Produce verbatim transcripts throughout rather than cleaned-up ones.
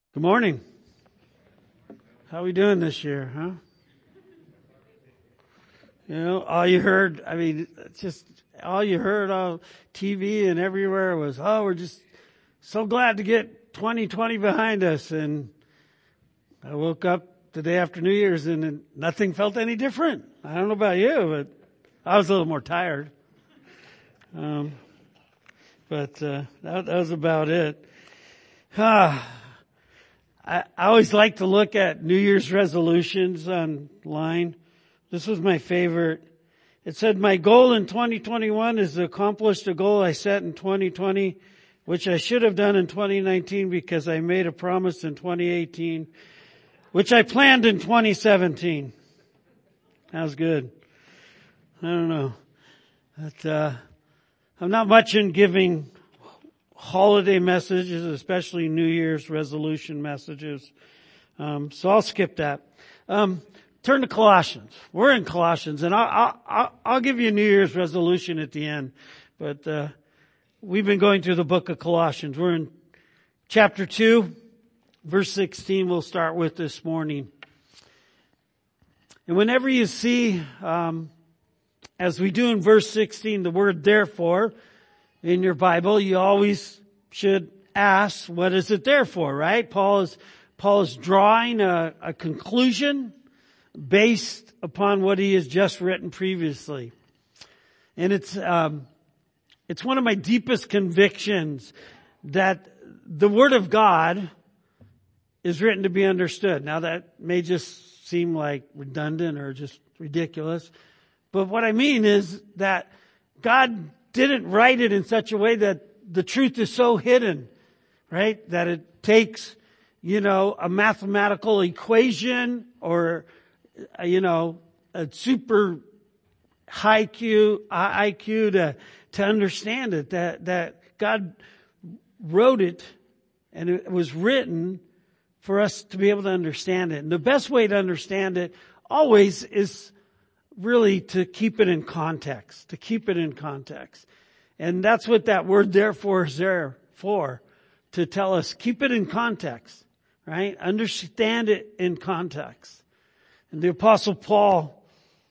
Good morning. How are we doing this year, huh? You know, all you heard, I mean, it's just all you heard on T V and everywhere was, oh, we're just so glad to get twenty twenty behind us. And I woke up the day after New Year's and nothing felt any different. I don't know about you, but I was a little more tired. Um, but uh, that, that was about it. Ah. I, I always like to look at New Year's resolutions online. This was my favorite. It said, my goal in twenty twenty-one is to accomplish the goal I set in twenty twenty, which I should have done in twenty nineteen because I made a promise in twenty eighteen, which I planned in twenty seventeen. That was good. I don't know. But, uh, I'm not much in giving holiday messages, especially New Year's resolution messages. Um, so I'll skip that. Um, turn to Colossians. We're in Colossians, and I'll, I'll, I'll give you a New Year's resolution at the end. But uh, we've been going through the book of Colossians. We're in chapter two, verse sixteen. We'll start with this morning. And whenever you see, um, as we do in verse sixteen, the word therefore in your Bible, you always should ask, what is it there for, right? Paul is, Paul is drawing a, a conclusion based upon what he has just written previously. And it's, um, it's one of my deepest convictions that the Word of God is written to be understood. Now that may just seem like redundant or just ridiculous, but what I mean is that God didn't write it in such a way that the truth is so hidden, right? That it takes, you know, a mathematical equation or, you know, a super high Q, I Q to, to understand it. That, that God wrote it and it was written for us to be able to understand it. And the best way to understand it always is really to keep it in context, to keep it in context. And that's what that word therefore is there for, to tell us, keep it in context, right? Understand it in context. And the Apostle Paul,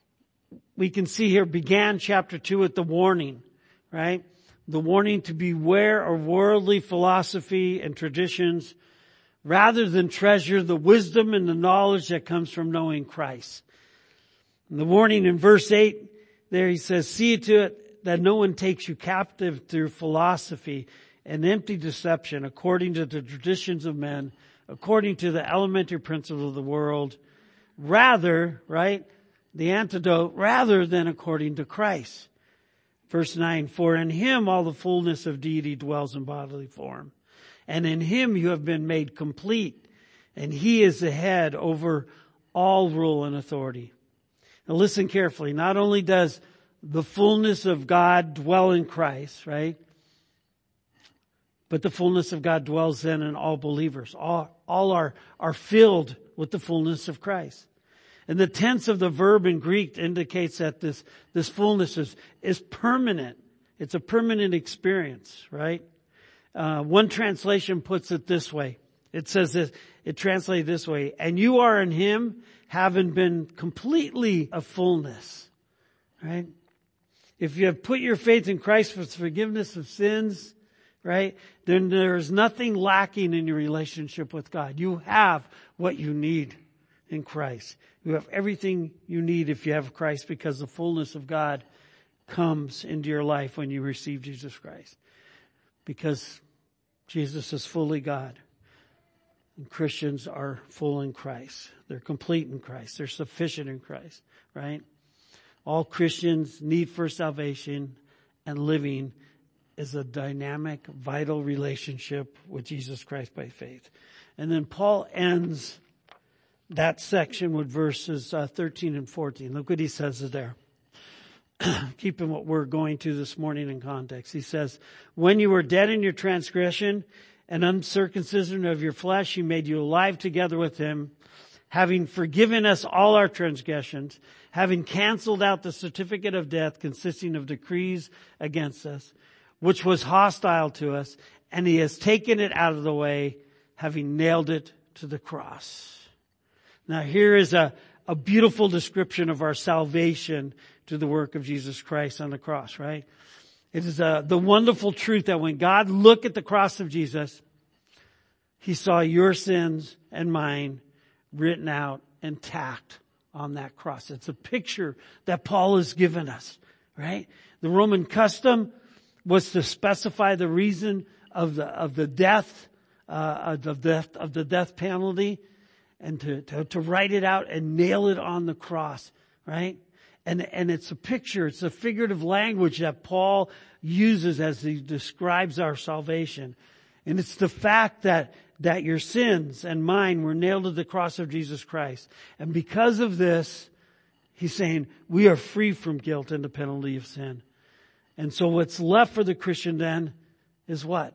we can see here, began chapter two with the warning, right? The warning to beware of worldly philosophy and traditions rather than treasure the wisdom and the knowledge that comes from knowing Christ. And the warning in verse eight, there he says, see to it that no one takes you captive through philosophy and empty deception according to the traditions of men, according to the elementary principles of the world, rather, right, the antidote, rather than according to Christ. Verse nine, for in him all the fullness of deity dwells in bodily form, and in him you have been made complete, and he is the head over all rule and authority. Now listen carefully. Not only does the fullness of God dwell in Christ, right? But the fullness of God dwells then in all believers. All, all are, are filled with the fullness of Christ. And the tense of the verb in Greek indicates that this, this fullness is, is permanent. It's a permanent experience, right? Uh, one translation puts it this way. It says this, it translates this way, and you are in him having been completely a fullness, right? If you have put your faith in Christ for the forgiveness of sins, right, then there is nothing lacking in your relationship with God. You have what you need in Christ. You have everything you need if you have Christ, because the fullness of God comes into your life when you receive Jesus Christ. Because Jesus is fully God. And Christians are full in Christ. They're complete in Christ. They're sufficient in Christ, right? All Christians need for salvation and living is a dynamic, vital relationship with Jesus Christ by faith. And then Paul ends that section with verses uh, thirteen and fourteen. Look what he says there. Keeping what we're going to this morning in context. He says, when you were dead in your transgression and uncircumcision of your flesh, he made you alive together with him, having forgiven us all our transgressions, having canceled out the certificate of death consisting of decrees against us, which was hostile to us, and he has taken it out of the way, having nailed it to the cross. Now here is a, a beautiful description of our salvation to the work of Jesus Christ on the cross, right? It is a, the wonderful truth that when God looked at the cross of Jesus, He saw your sins and mine written out and tacked on that cross. It's a picture that Paul has given us, right? The Roman custom was to specify the reason of the, of the death, uh, of the death, of the death penalty, and to, to, to write it out and nail it on the cross, right? And, and it's a picture, it's a figurative language that Paul uses as he describes our salvation. And it's the fact that, that your sins and mine were nailed to the cross of Jesus Christ. And because of this, he's saying we are free from guilt and the penalty of sin. And so what's left for the Christian then is what?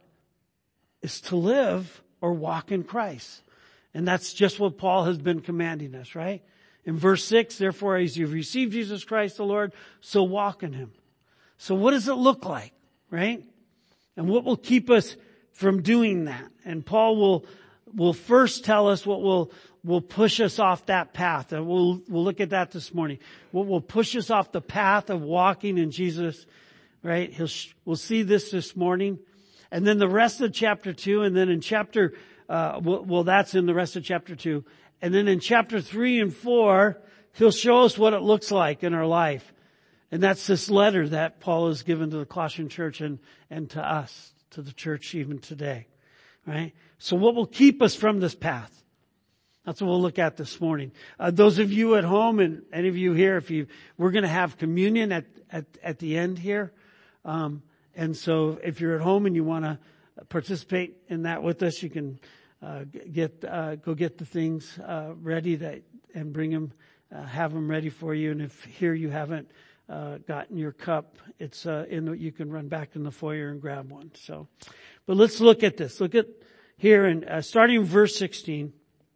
Is to live or walk in Christ. And that's just what Paul has been commanding us, right? In verse six, therefore, as you've received Jesus Christ the Lord, so walk in Him. So what does it look like, right? And what will keep us from doing that? And Paul will, will first tell us what will, will push us off that path. And we'll, we'll look at that this morning. What will push us off the path of walking in Jesus, right? He'll, we'll see this this morning. And then the rest of chapter two, and then in chapter, uh, well, well, that's in the rest of chapter two. And then in chapter three and four, he'll show us what it looks like in our life. And that's this letter that Paul has given to the Colossian church and, and to us, to the church even today. Right? So what will keep us from this path? That's what we'll look at this morning. Uh, those of you at home and any of you here, if you, we're going to have communion at, at, at the end here. Um, and so if you're at home and you want to participate in that with us, you can, uh, get, uh, go get the things, uh, ready that, and bring them, uh, have them ready for you. And if here you haven't, uh, gotten your cup, it's, uh, in the, you can run back in the foyer and grab one. So, but let's look at this. Look at here and, uh, starting in verse sixteen.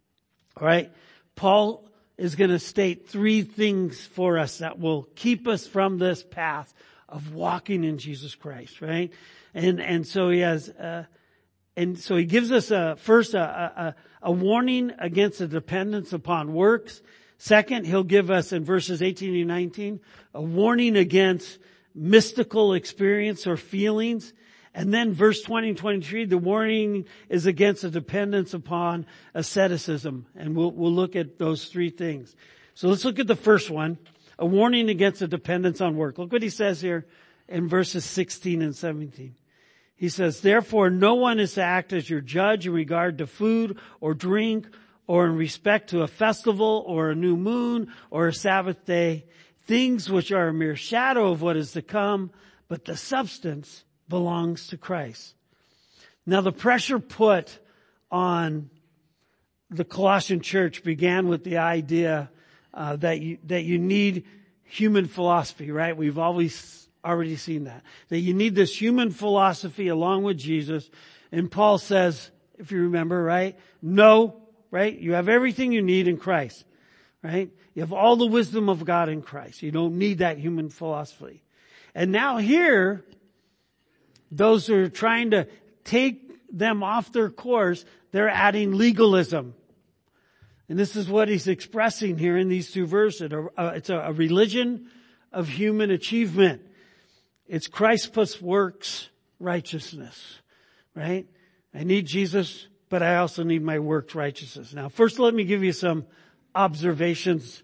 All right. Paul is going to state three things for us that will keep us from this path of walking in Jesus Christ, right? And, and so he has, uh, and so he gives us a, first a, a, a warning against a dependence upon works. Second, he'll give us in verses eighteen and nineteen, a warning against mystical experience or feelings. And then verse twenty and twenty-three, the warning is against a dependence upon asceticism. And we'll, we'll look at those three things. So let's look at the first one, a warning against a dependence on work. Look what he says here in verses sixteen and seventeen. He says, therefore, no one is to act as your judge in regard to food or drink or in respect to a festival or a new moon or a Sabbath day, things which are a mere shadow of what is to come, but the substance belongs to Christ. Now the pressure put on the Colossian church began with the idea uh, that you, that you need human philosophy, right? We've always already seen that. That you need this human philosophy along with Jesus. And Paul says, if you remember, right? No, right? You have everything you need in Christ, right? You have all the wisdom of God in Christ. You don't need that human philosophy. And now here, those who are trying to take them off their course, they're adding legalism. And this is what he's expressing here in these two verses. It's a religion of human achievement. It's Christ plus works righteousness, right? I need Jesus, but I also need my works righteousness. Now, first let me give you some observations,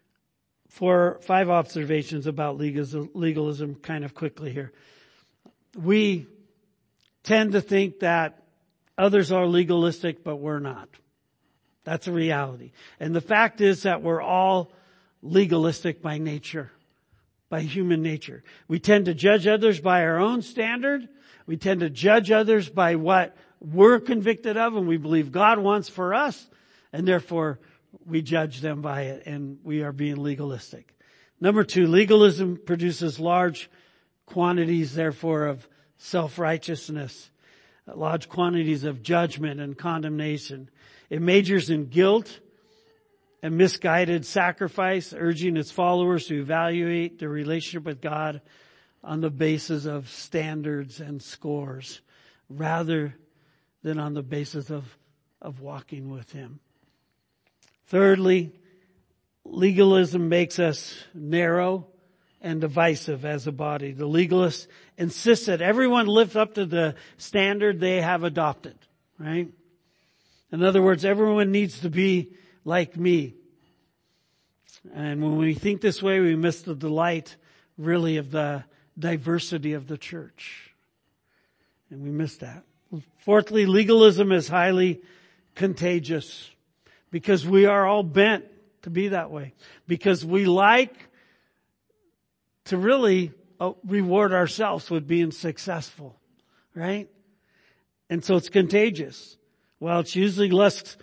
four, five observations about legalism, legalism kind of quickly here. We tend to think that others are legalistic, but we're not. That's a reality. And the fact is that we're all legalistic by nature, by human nature. We tend to judge others by our own standard. We tend to judge others by what we're convicted of and we believe God wants for us. And therefore, we judge them by it and we are being legalistic. Number two, legalism produces large quantities, therefore, of self-righteousness, large quantities of judgment and condemnation. It majors in guilt and misguided sacrifice, urging its followers to evaluate their relationship with God on the basis of standards and scores, rather than on the basis of, of walking with Him. Thirdly, legalism makes us narrow and divisive as a body. The legalists insist that everyone live up to the standard they have adopted, right? In other words, everyone needs to be like me. And when we think this way, we miss the delight, really, of the diversity of the church. And we miss that. Fourthly, legalism is highly contagious because we are all bent to be that way. Because we like to really reward ourselves with being successful, right? And so it's contagious. Well, it's usually less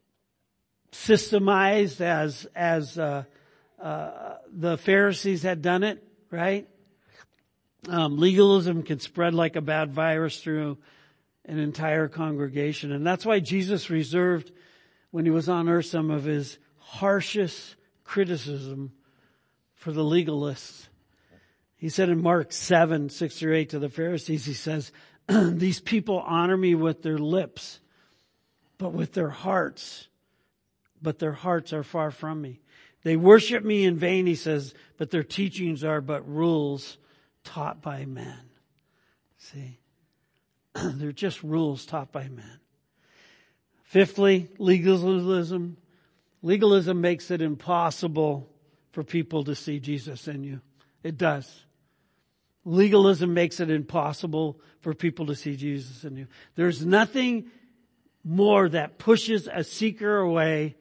systemized as as uh, uh, the Pharisees had done it, right? Um, legalism can spread like a bad virus through an entire congregation. And that's why Jesus reserved, when He was on earth, some of His harshest criticism for the legalists. He said in Mark seven, six through eight to the Pharisees, He says, these people honor Me with their lips, but with their hearts, but their hearts are far from Me. They worship Me in vain, He says, but their teachings are but rules taught by men. See, they're just rules taught by men. Fifthly, legalism. Legalism makes it impossible for people to see Jesus in you. It does. Legalism makes it impossible for people to see Jesus in you. There's nothing more that pushes a seeker away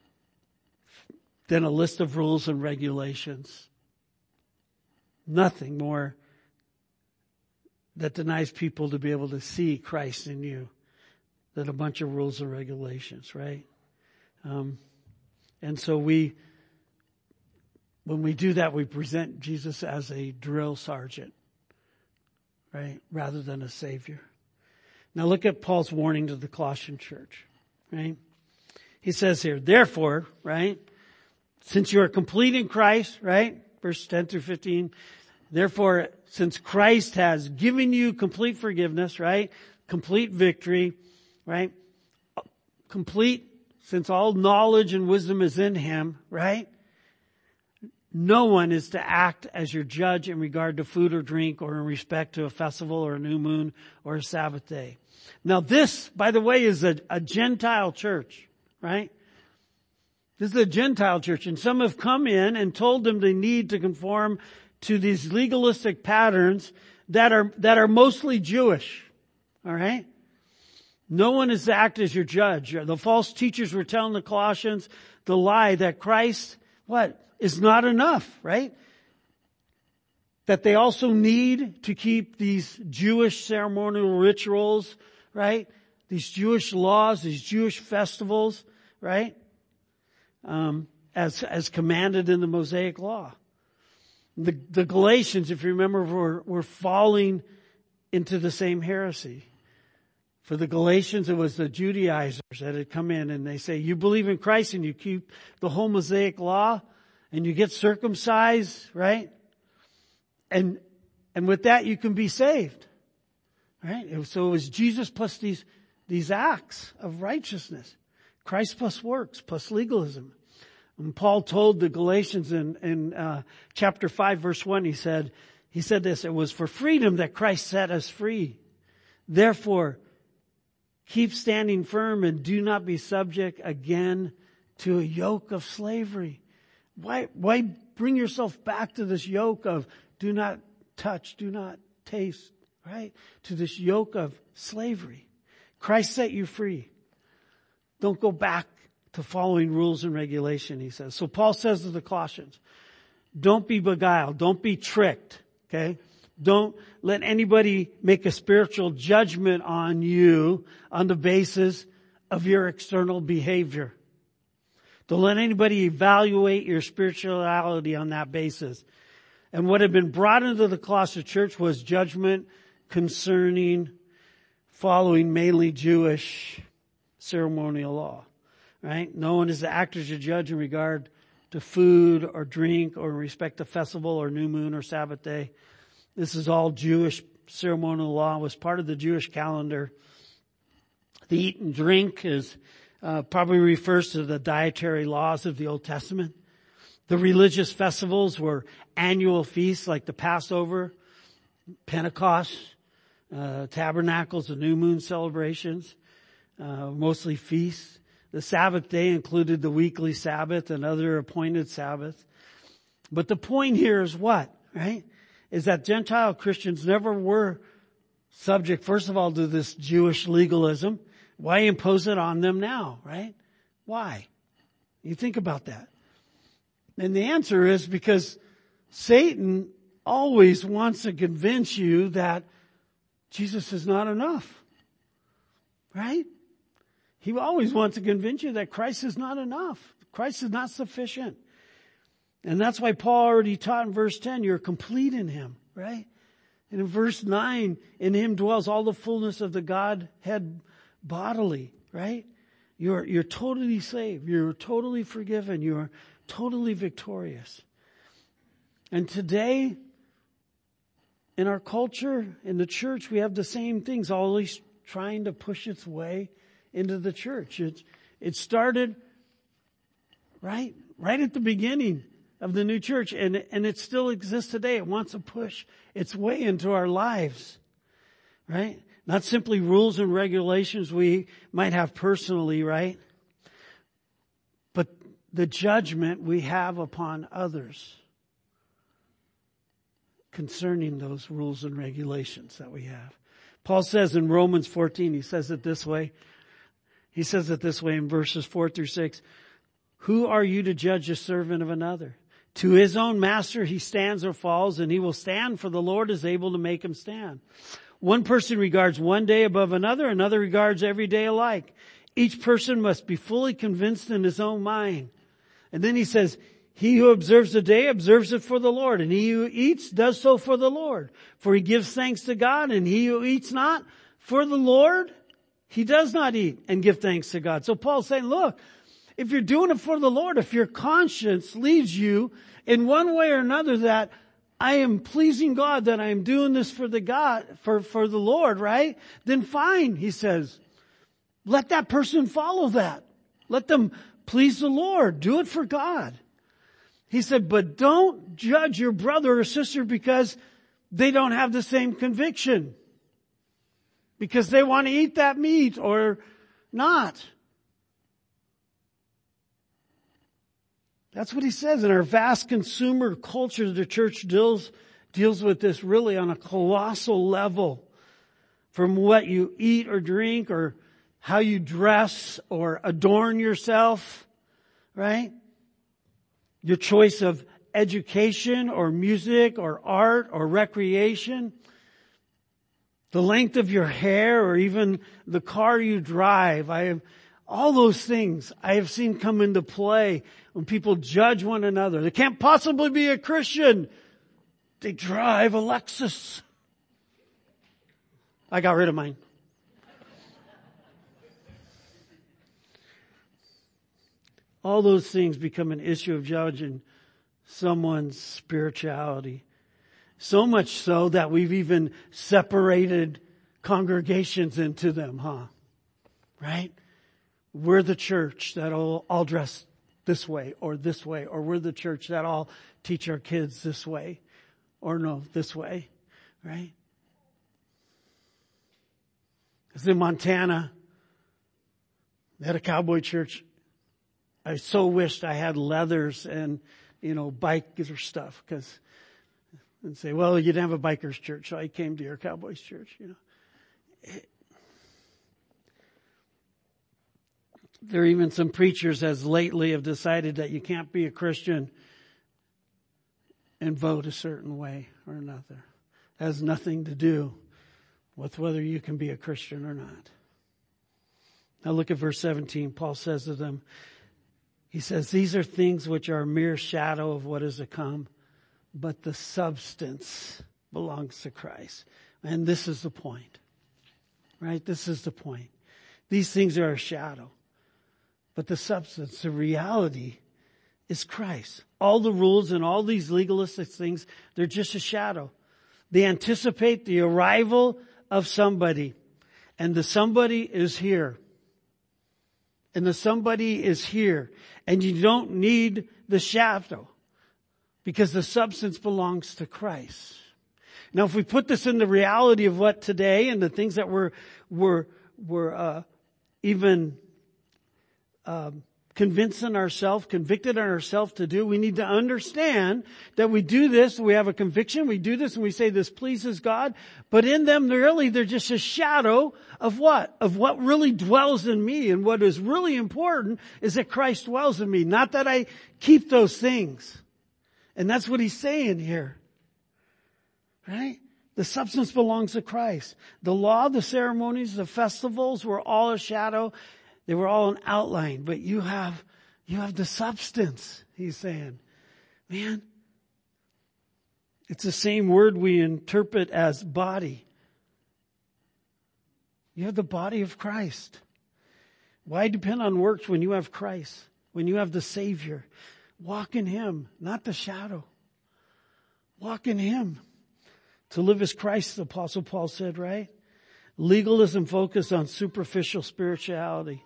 than a list of rules and regulations. Nothing more that denies people to be able to see Christ in you than a bunch of rules and regulations, right? Um, and so we, when we do that, we present Jesus as a drill sergeant, right? Rather than a savior. Now look at Paul's warning to the Colossian church, right? He says here, therefore, right? Since you are complete in Christ, right? Verse ten through fifteen. Therefore, since Christ has given you complete forgiveness, right? Complete victory, right? Complete, since all knowledge and wisdom is in Him, right? No one is to act as your judge in regard to food or drink or in respect to a festival or a new moon or a Sabbath day. Now this, by the way, is a, a Gentile church, right? This is a Gentile church, and some have come in and told them they need to conform to these legalistic patterns that are, that are mostly Jewish. All right? No one is to act as your judge. The false teachers were telling the Colossians the lie that Christ, what, is not enough, right? That they also need to keep these Jewish ceremonial rituals, right? These Jewish laws, these Jewish festivals, right? Um, as, as commanded in the Mosaic Law. The, the Galatians, if you remember, were, were falling into the same heresy. For the Galatians, it was the Judaizers that had come in and they say, you believe in Christ and you keep the whole Mosaic Law and you get circumcised, right? And, and with that you can be saved. Right? So it was Jesus plus these, these acts of righteousness. Christ plus works plus legalism. And Paul told the Galatians in, in uh, chapter five, verse one, he said, he said this, it was for freedom that Christ set us free. Therefore, keep standing firm and do not be subject again to a yoke of slavery. Why, why bring yourself back to this yoke of do not touch, do not taste, right? To this yoke of slavery. Christ set you free. Don't go back to following rules and regulation, he says. So Paul says to the Colossians, don't be beguiled. Don't be tricked. Okay. Don't let anybody make a spiritual judgment on you on the basis of your external behavior. Don't let anybody evaluate your spirituality on that basis. And what had been brought into the Colossian church was judgment concerning following mainly Jewish ceremonial law. Right? No one is to act as a judge in regard to food or drink or in respect to festival or new moon or Sabbath day. This is all Jewish ceremonial law. It was part of the Jewish calendar. The eat and drink is uh, probably refers to the dietary laws of the Old Testament. The religious festivals were annual feasts like the Passover, Pentecost, uh, Tabernacles, the new moon celebrations, uh, mostly feasts. The Sabbath day included the weekly Sabbath and other appointed Sabbaths. But the point here is what, right? Is that Gentile Christians never were subject, first of all, to this Jewish legalism. Why impose it on them now, right? Why? You think about that. And the answer is because Satan always wants to convince you that Jesus is not enough. Right? He always wants to convince you that Christ is not enough. Christ is not sufficient. And that's why Paul already taught in verse ten, you're complete in Him, right? And in verse nine, in Him dwells all the fullness of the Godhead bodily, right? You're, you're totally saved. You're totally forgiven. You're totally victorious. And today, in our culture, in the church, we have the same things always trying to push its way into the church. It, it started right, right at the beginning of the new church, and, and it still exists today. It wants to push its way into our lives, right? Not simply rules and regulations we might have personally, right? But the judgment we have upon others concerning those rules and regulations that we have. Paul says in Romans fourteen, he says it this way. He says it this way in verses four through six. Who are you to judge a servant of another? To his own master he stands or falls, and he will stand, for the Lord is able to make him stand. One person regards one day above another, another regards every day alike. Each person must be fully convinced in his own mind. And then he says, he who observes the day observes it for the Lord, and he who eats does so for the Lord. For he gives thanks to God, and he who eats not for the Lord, he does not eat and give thanks to God. So Paul's saying, look, if you're doing it for the Lord, if your conscience leads you in one way or another that I am pleasing God, that I am doing this for the God, for, for the Lord, right? Then fine, he says. Let that person follow that. Let them please the Lord. Do it for God. He said, but don't judge your brother or sister because they don't have the same conviction. Because they want to eat that meat or not. That's what he says. In our vast consumer culture, the church deals, deals with this really on a colossal level. From what you eat or drink or how you dress or adorn yourself, right? Your choice of education or music or art or recreation. The length of your hair or even the car you drive. I have all those things I have seen come into play when people judge one another. They can't possibly be a Christian. They drive a Lexus. I got rid of mine. All those things become an issue of judging someone's spirituality. So much so that we've even separated congregations into them, huh? Right? We're the church that'll all dress this way or this way, or we're the church that all teach our kids this way, or no, this way, right? Because in Montana, they had a cowboy church. I so wished I had leathers and, you know, biker stuff, because and say, well, you didn't have a biker's church, so I came to your cowboy's church, you know. It, there are even some preachers as lately have decided that you can't be a Christian and vote a certain way or another. It has nothing to do with whether you can be a Christian or not. Now look at verse seventeen. Paul says to them, he says, these are things which are a mere shadow of what is to come, but the substance belongs to Christ. And this is the point, right? This is the point. These things are a shadow, but the substance, the reality is Christ. All the rules and all these legalistic things, they're just a shadow. They anticipate the arrival of somebody. And the somebody is here. And the somebody is here. And you don't need the shadow, because the substance belongs to Christ. Now, if we put this in the reality of what today and the things that we're, we're, we're, uh, even, um, convincing ourselves, convicted on ourselves to do, we need to understand that we do this, we have a conviction, we do this and we say this pleases God, but in them really they're just a shadow of what? Of what really dwells in me. And what is really important is that Christ dwells in me, not that I keep those things. And that's what he's saying here. Right? The substance belongs to Christ. The law, the ceremonies, the festivals were all a shadow. They were all an outline, but you have, you have the substance, he's saying. Man, it's the same word we interpret as body. You have the body of Christ. Why depend on works when you have Christ, when you have the Savior? Walk in him, not the shadow. Walk in him. To live as Christ, the Apostle Paul said, right? Legalism focused on superficial spirituality.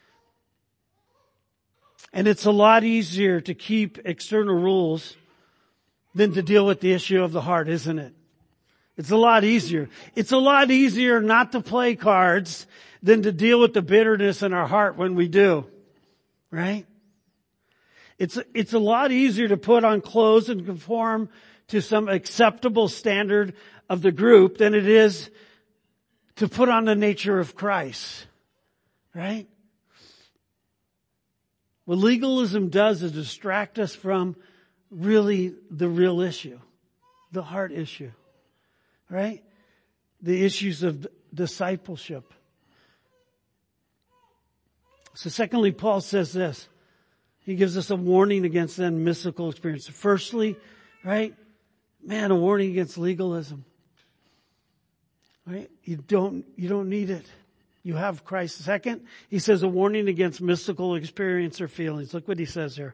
And it's a lot easier to keep external rules than to deal with the issue of the heart, isn't it? It's a lot easier. It's a lot easier not to play cards than to deal with the bitterness in our heart when we do. Right? It's, it's a lot easier to put on clothes and conform to some acceptable standard of the group than it is to put on the nature of Christ. Right? What legalism does is distract us from really the real issue, the heart issue, right? The issues of discipleship. So secondly, Paul says this. He gives us a warning against then mystical experience. Firstly, right? Man, a warning against legalism. Right? You don't, you don't need it. You have Christ. Second, he says a warning against mystical experience or feelings. Look what he says here.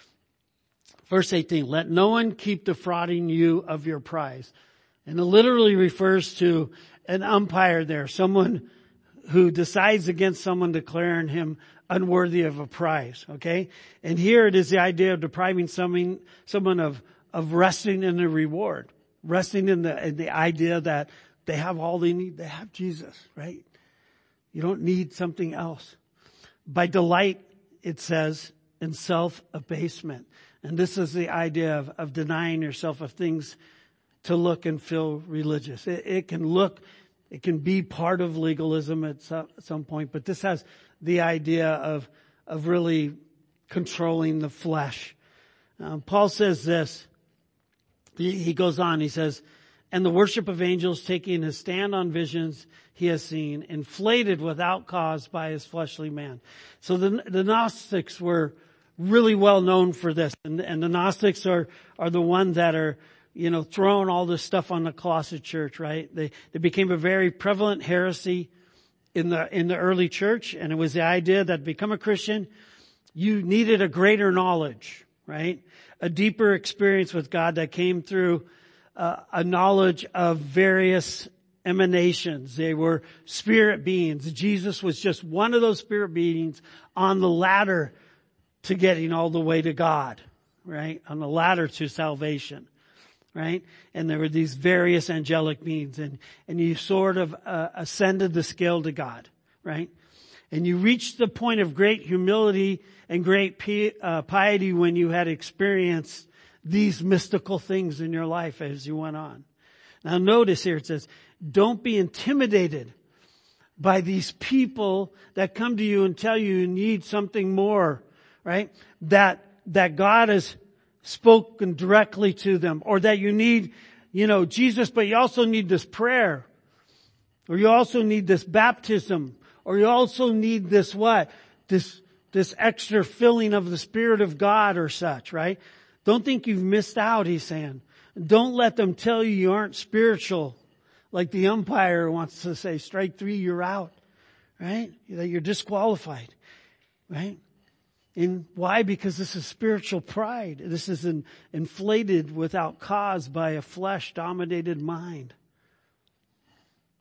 Verse eighteen, let no one keep defrauding you of your prize. And it literally refers to an umpire there, someone who decides against someone declaring him unworthy of a prize. Okay? And here it is the idea of depriving someone, someone of, of resting in the reward. Resting in the, in the idea that they have all they need. They have Jesus, right? You don't need something else. By delight, it says, in self-abasement. And this is the idea of, of denying yourself of things to look and feel religious. It, it can look, it can be part of legalism at some, at some point, but this has the idea of, of really controlling the flesh. Um, Paul says this. He, he goes on, he says, and the worship of angels, taking his stand on visions he has seen, inflated without cause by his fleshly man. So the, the Gnostics were really well known for this. And, and the Gnostics are, are the ones that are, you know, throwing all this stuff on the Colossae church, right? They, they became a very prevalent heresy in the, in the early church. And it was the idea that to become a Christian, you needed a greater knowledge, right? A deeper experience with God that came through uh, a knowledge of various emanations. They were spirit beings. Jesus was just one of those spirit beings on the ladder to getting all the way to God, right? On the ladder to salvation, right? And there were these various angelic beings, and, and you sort of uh, ascended the scale to God, right? And you reached the point of great humility and great pi- uh, piety when you had experienced these mystical things in your life as you went on. Now notice here it says, don't be intimidated by these people that come to you and tell you you need something more, right? That, that God has spoken directly to them, or that you need, you know, Jesus, but you also need this prayer, or you also need this baptism, or you also need this what? This, this extra filling of the Spirit of God or such, right? Don't think you've missed out, he's saying. Don't let them tell you you aren't spiritual. Like the umpire wants to say, strike three, you're out. Right? That you're disqualified. Right? And why? Because this is spiritual pride. This is an inflated without cause by a flesh-dominated mind.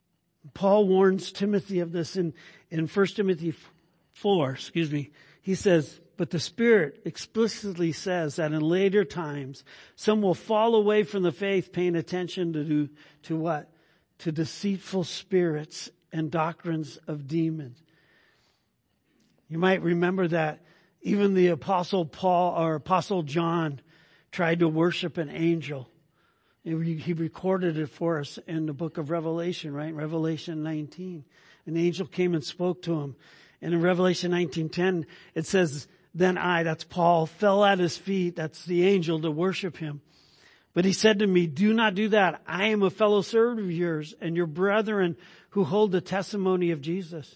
Paul warns Timothy of this in, in First Timothy four, excuse me. He says, but the Spirit explicitly says that in later times, some will fall away from the faith, paying attention to do, to what? To deceitful spirits and doctrines of demons. You might remember that even the Apostle Paul or Apostle John tried to worship an angel. He recorded it for us in the book of Revelation, right? Revelation nineteen. An angel came and spoke to him. And in Revelation nineteen ten, it says, then I, that's Paul, fell at his feet, that's the angel, to worship him. But he said to me, do not do that. I am a fellow servant of yours and your brethren who hold the testimony of Jesus.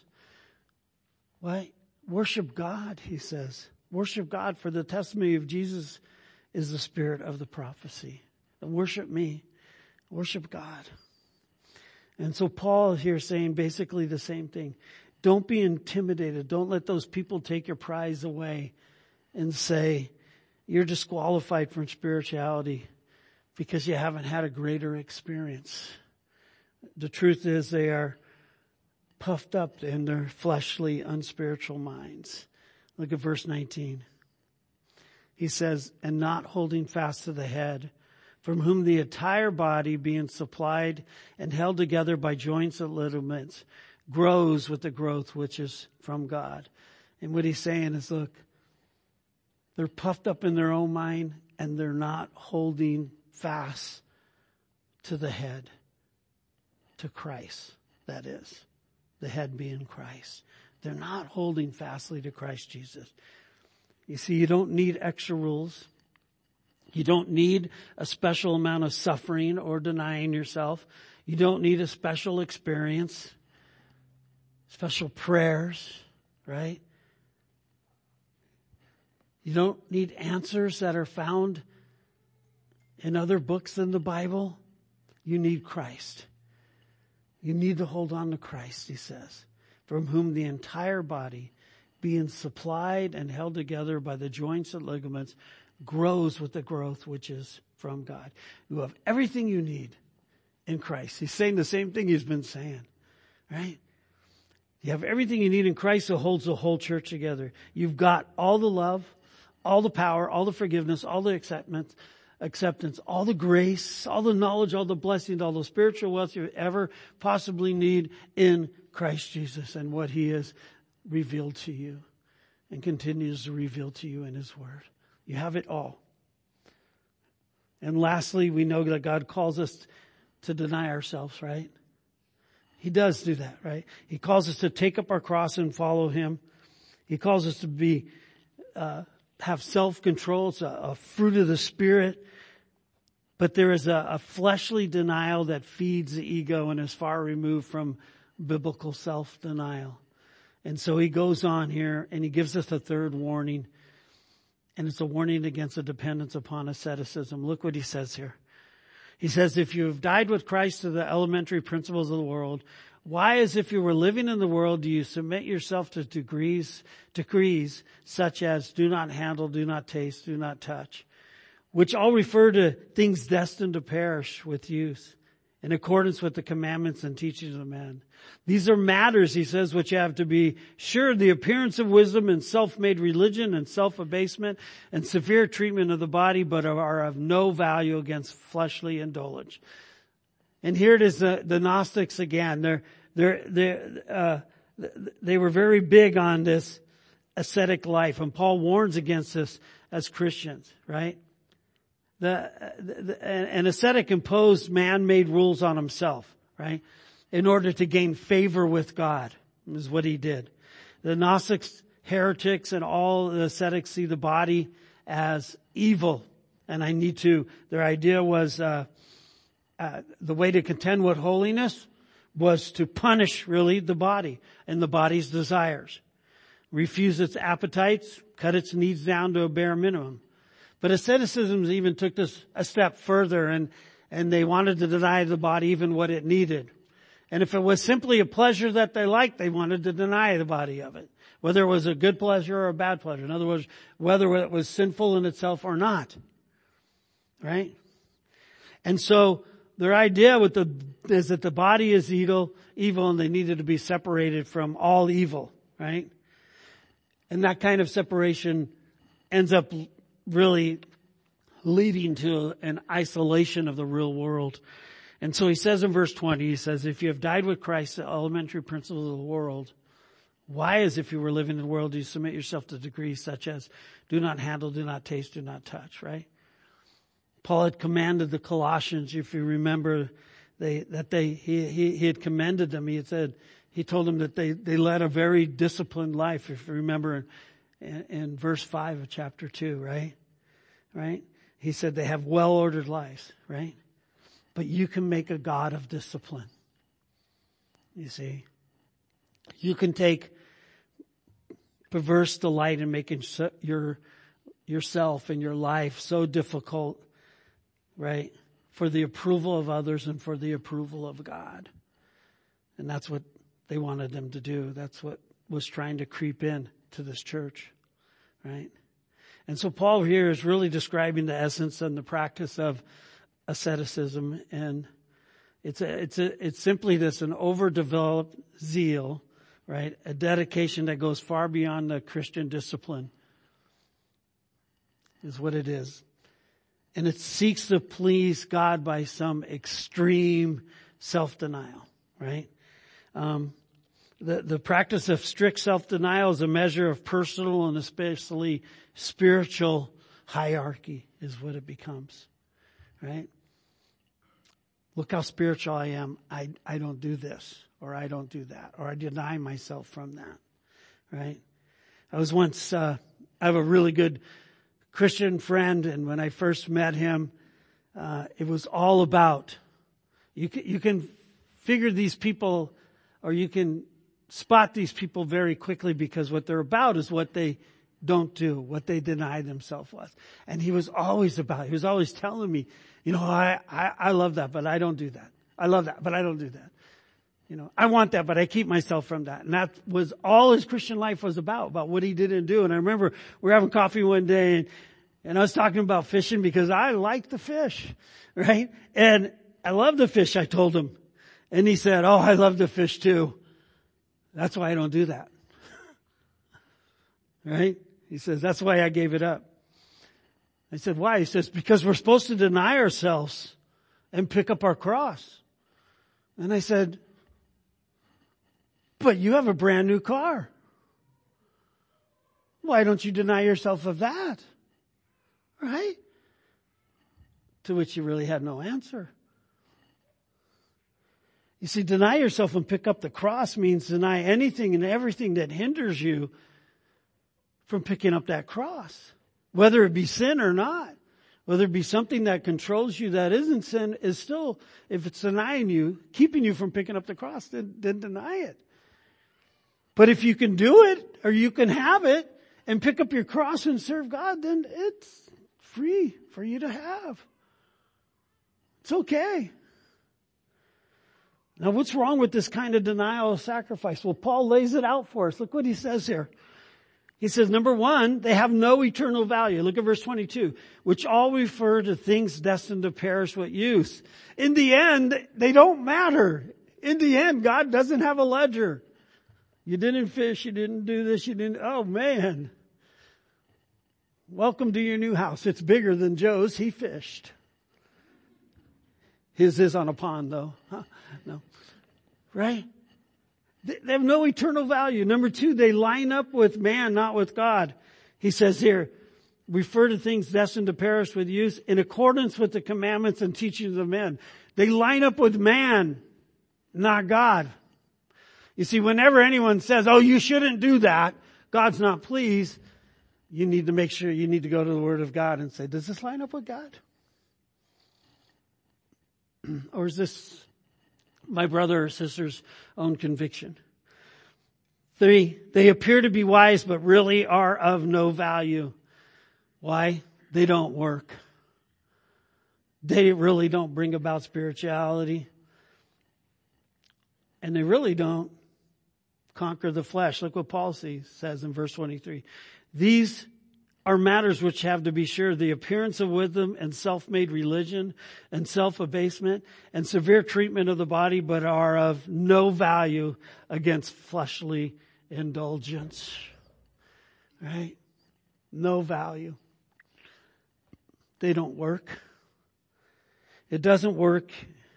Why? Worship God, he says. Worship God, for the testimony of Jesus is the spirit of the prophecy. And worship me. Worship God. And so Paul is here saying basically the same thing. Don't be intimidated. Don't let those people take your prize away and say you're disqualified from spirituality because you haven't had a greater experience. The truth is they are puffed up in their fleshly, unspiritual minds. Look at verse nineteen. He says, and not holding fast to the head, from whom the entire body, being supplied and held together by joints and ligaments, grows with the growth which is from God. And what he's saying is, look, they're puffed up in their own mind and they're not holding fast to the head, to Christ, that is. The head being Christ. They're not holding fastly to Christ Jesus. You see, you don't need extra rules. You don't need a special amount of suffering or denying yourself. You don't need a special experience, special prayers, right? You don't need answers that are found in other books than the Bible. You need Christ. You need to hold on to Christ, he says, from whom the entire body, being supplied and held together by the joints and ligaments, grows with the growth which is from God. You have everything you need in Christ. He's saying the same thing he's been saying, right? You have everything you need in Christ that holds the whole church together. You've got all the love, all the power, all the forgiveness, all the acceptance, acceptance, all the grace, all the knowledge, all the blessings, all the spiritual wealth you ever possibly need in Christ Jesus and what he has revealed to you and continues to reveal to you in his word. You have it all. And lastly, we know that God calls us to deny ourselves, right? He does do that, right? He calls us to take up our cross and follow him. He calls us to be, uh, have self-control. It's a, a fruit of the Spirit. But there is a, a fleshly denial that feeds the ego and is far removed from biblical self-denial. And so he goes on here and he gives us a third warning. And it's a warning against a dependence upon asceticism. Look what he says here. He says, if you have died with Christ to the elementary principles of the world, why, as if you were living in the world, do you submit yourself to degrees, decrees such as do not handle, do not taste, do not touch, which all refer to things destined to perish with use, in accordance with the commandments and teachings of men. These are matters, he says, which have to be sure the appearance of wisdom and self-made religion and self-abasement and severe treatment of the body, but are of no value against fleshly indulgence. And here it is, the, the Gnostics again. They're, they're, they're, uh, they were very big on this ascetic life, and Paul warns against this as Christians, right? The, the, an ascetic imposed man-made rules on himself, right? In order to gain favor with God, is what he did. The Gnostics, heretics, and all the ascetics see the body as evil. And I need to, their idea was, uh, uh, the way to contend with holiness was to punish really the body and the body's desires. Refuse its appetites, cut its needs down to a bare minimum. But asceticism even took this a step further, and, and they wanted to deny the body even what it needed. And if it was simply a pleasure that they liked, they wanted to deny the body of it. Whether it was a good pleasure or a bad pleasure. In other words, whether it was sinful in itself or not. Right? And so, their idea with the, is that the body is evil, evil and they needed to be separated from all evil, right? And that kind of separation ends up really leading to an isolation of the real world. And so he says in verse twenty, he says, if you have died with Christ, the elementary principles of the world, why, as if you were living in the world, do you submit yourself to decrees such as do not handle, do not taste, do not touch, right? Paul had commanded the Colossians, if you remember, they, that they, he, he, he had commended them. He had said, he told them that they, they led a very disciplined life, if you remember in, in verse five of chapter two, right? Right? He said they have well-ordered lives, right? But you can make a God of discipline. You see? You can take perverse delight in making your, yourself and your life so difficult, right? For the approval of others and for the approval of God. And that's what they wanted them to do. That's what was trying to creep in to this church, right? And so Paul here is really describing the essence and the practice of asceticism. And it's a, it's a, it's simply this, an overdeveloped zeal, right? A dedication that goes far beyond the Christian discipline is what it is. And it seeks to please God by some extreme self-denial, right? Um, the, the practice of strict self-denial is a measure of personal and especially spiritual hierarchy is what it becomes, right? Look how spiritual I am. I, I don't do this, or I don't do that, or I deny myself from that, right? I was once, uh, I have a really good Christian friend, and when I first met him, uh, it was all about, you can, you can figure these people, or you can spot these people very quickly because what they're about is what they don't do, what they deny themselves with. And he was always about, he was always telling me, you know, I, I, I love that, but I don't do that. I love that, but I don't do that. You know, I want that, but I keep myself from that. And that was all his Christian life was about, about what he didn't do. And I remember we were having coffee one day and, and I was talking about fishing because I like the fish, right? And I love the fish, I told him. And he said, oh, I love the fish too. That's why I don't do that. Right? He says, that's why I gave it up. I said, why? He says, because we're supposed to deny ourselves and pick up our cross. And I said, but you have a brand new car. Why don't you deny yourself of that? Right? To which he really had no answer. You see, deny yourself and pick up the cross means deny anything and everything that hinders you from picking up that cross. Whether it be sin or not. Whether it be something that controls you that isn't sin, is still, if it's denying you, keeping you from picking up the cross, then, then deny it. But if you can do it, or you can have it, and pick up your cross and serve God, then it's free for you to have. It's okay. Now what's wrong with this kind of denial of sacrifice? Well, Paul lays it out for us. Look what he says here. He says, number one, they have no eternal value. Look at verse twenty-two. Which all refer to things destined to perish with use. In the end, they don't matter. In the end, God doesn't have a ledger. You didn't fish, you didn't do this, you didn't, oh man. Welcome to your new house. It's bigger than Joe's. He fished. His is on a pond though. Huh? No. Right? They have no eternal value. Number two, they line up with man, not with God. He says here, refer to things destined to perish with use in accordance with the commandments and teachings of men. They line up with man, not God. You see, whenever anyone says, oh, you shouldn't do that, God's not pleased, you need to make sure you need to go to the Word of God and say, does this line up with God? Or is this my brother or sister's own conviction? Three, they appear to be wise, but really are of no value. Why? They don't work. They really don't bring about spirituality. And they really don't conquer the flesh. Look what Paul says in verse twenty-three. These are matters which have, to be sure, the appearance of wisdom and self-made religion and self-abasement and severe treatment of the body, but are of no value against fleshly indulgence. Right? No value. They don't work. It doesn't work.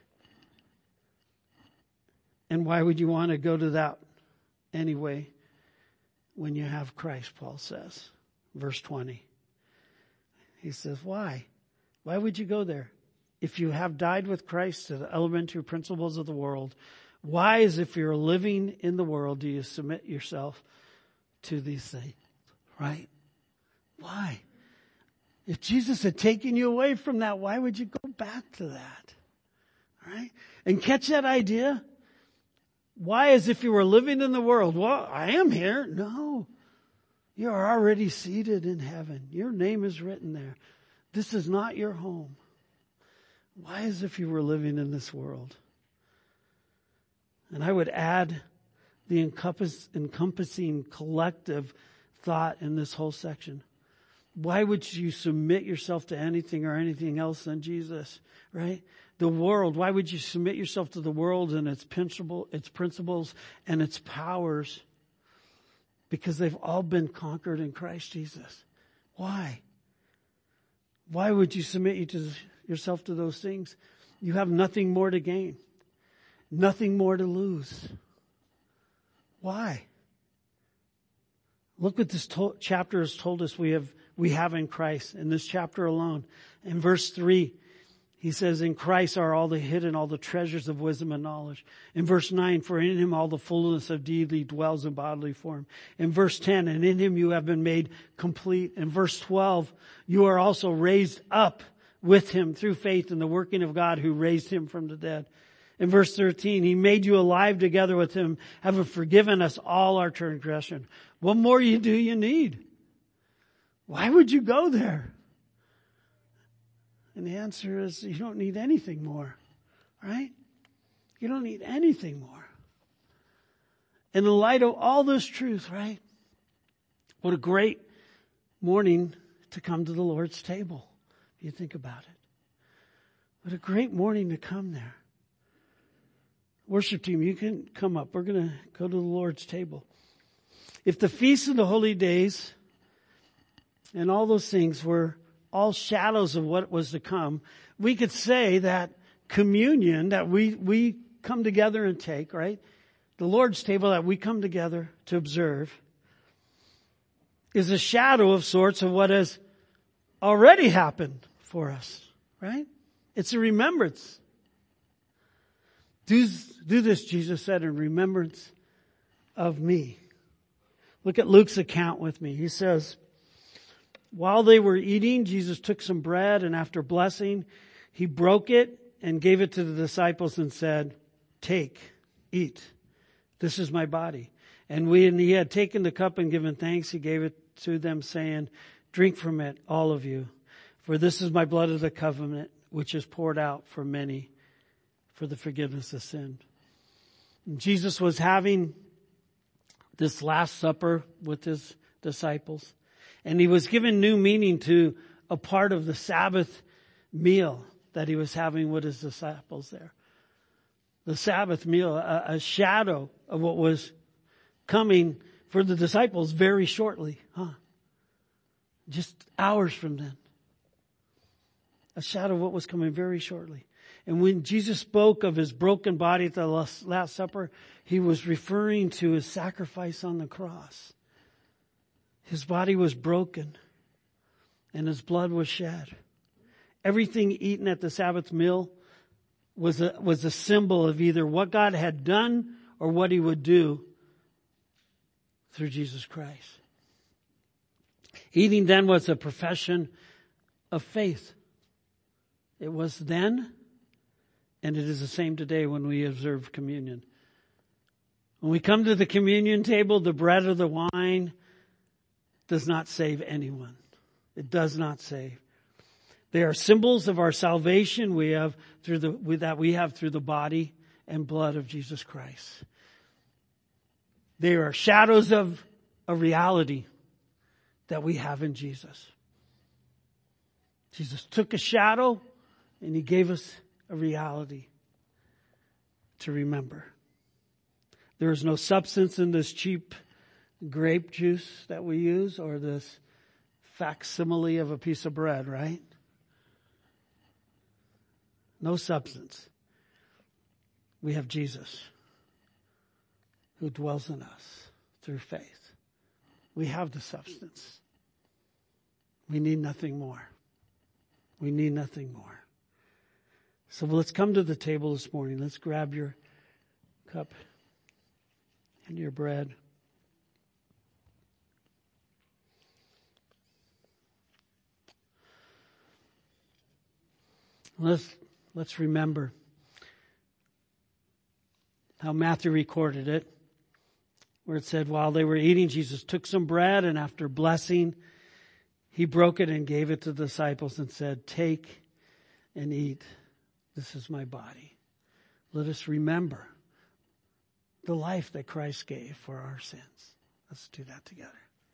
And why would you want to go to that anyway when you have Christ, Paul says. Verse twenty. He says, why? Why would you go there? If you have died with Christ to the elementary principles of the world, why, as if you're living in the world, do you submit yourself to these things? Right? Why? If Jesus had taken you away from that, why would you go back to that? Right? And catch that idea? Why, as if you were living in the world? Well, I am here. No. You are already seated in heaven. Your name is written there. This is not your home. Why, as if you were living in this world? And I would add the encompass, encompassing collective thought in this whole section. Why would you submit yourself to anything or anything else than Jesus, right? The world, why would you submit yourself to the world and its principle, its principles and its powers? Because they've all been conquered in Christ Jesus. Why? Why would you submit you to yourself to those things? You have nothing more to gain. Nothing more to lose. Why? Look what this to- chapter has told us we have, we have in Christ, in this chapter alone. In verse three, he says, in Christ are all the hidden, all the treasures of wisdom and knowledge. In verse nine, for in him all the fullness of deity dwells in bodily form. In verse ten, and in him you have been made complete. In verse twelve, you are also raised up with him through faith in the working of God who raised him from the dead. In verse thirteen, he made you alive together with him, having forgiven us all our transgression. What more you do you need? Why would you go there? And the answer is you don't need anything more, right? You don't need anything more. In the light of all this truth, right? What a great morning to come to the Lord's table, if you think about it. What a great morning to come there. Worship team, you can come up. We're going to go to the Lord's table. If the feasts of the holy days and all those things were all shadows of what was to come, we could say that communion that we, we come together and take, right? The Lord's table that we come together to observe is a shadow of sorts of what has already happened for us, right? It's a remembrance. Do, do this, Jesus said, in remembrance of me. Look at Luke's account with me. He says, while they were eating, Jesus took some bread, and after blessing, he broke it and gave it to the disciples and said, take, eat. This is my body. And when he had taken the cup and given thanks, he gave it to them, saying, drink from it, all of you. For this is my blood of the covenant, which is poured out for many for the forgiveness of sin. And Jesus was having this Last Supper with his disciples. And he was given new meaning to a part of the Sabbath meal that he was having with his disciples there. The Sabbath meal, a, a shadow of what was coming for the disciples very shortly. Huh? Just hours from then. A shadow of what was coming very shortly. And when Jesus spoke of his broken body at the Last Supper, he was referring to his sacrifice on the cross. His body was broken and his blood was shed. Everything eaten at the Sabbath meal was a, was a symbol of either what God had done or what he would do through Jesus Christ. Eating then was a profession of faith. It was then, and it is the same today when we observe communion. When we come to the communion table, the bread or the wine does not save anyone. It does not save. They are symbols of our salvation we have through the that we have through the body and blood of Jesus Christ. They are shadows of a reality that we have in Jesus. Jesus took a shadow and he gave us a reality to remember. There is no substance in this cheap grape juice that we use or this facsimile of a piece of bread, right? No substance. We have Jesus who dwells in us through faith. We have the substance. We need nothing more. We need nothing more. So let's come to the table this morning. Let's grab your cup and your bread. Let's, let's remember how Matthew recorded it, where it said, while they were eating, Jesus took some bread and after blessing, he broke it and gave it to the disciples and said, take and eat. This is my body. Let us remember the life that Christ gave for our sins. Let's do that together.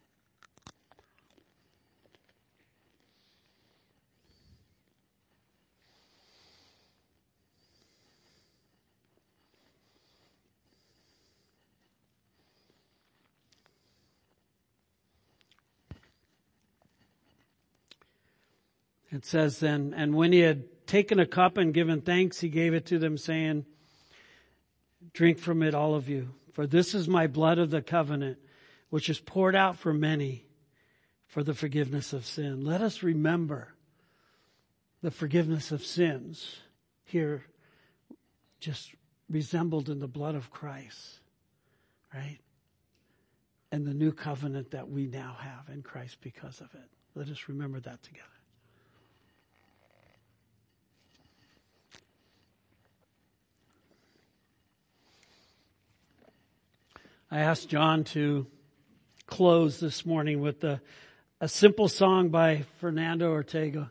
It says then, and when he had taken a cup and given thanks, he gave it to them saying, drink from it, all of you. For this is my blood of the covenant, which is poured out for many for the forgiveness of sin. Let us remember the forgiveness of sins here just resembled in the blood of Christ, right? And the new covenant that we now have in Christ because of it. Let us remember that together. I asked John to close this morning with a, a simple song by Fernando Ortega.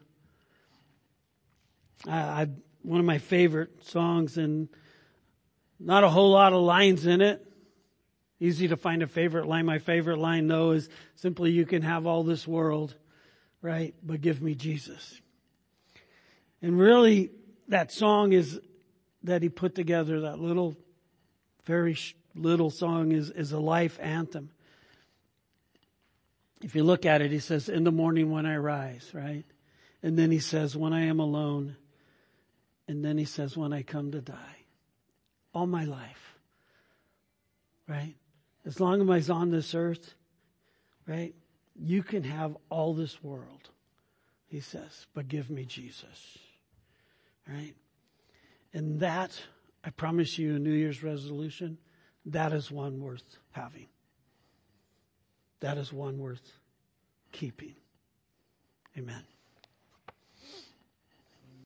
I, I, one of my favorite songs, and not a whole lot of lines in it. Easy to find a favorite line. My favorite line, though, is simply, you can have all this world, right? But give me Jesus. And really, that song is that he put together, that little, very sh- little song is, is a life anthem. If you look at it, he says, in the morning when I rise, right? And then he says, when I am alone. And then he says, when I come to die. All my life, right? As long as I'm on this earth, right? You can have all this world, he says, but give me Jesus, right? And that, I promise you, a New Year's resolution, that is one worth having. That is one worth keeping. Amen.